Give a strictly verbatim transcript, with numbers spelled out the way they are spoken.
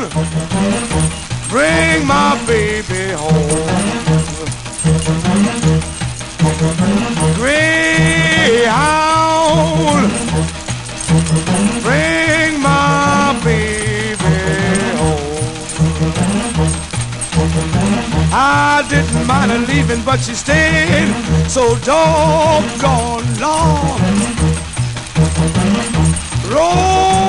bring my baby home. Greyhound, bring my baby home. I didn't mind her leaving, but she stayed so doggone long. Roll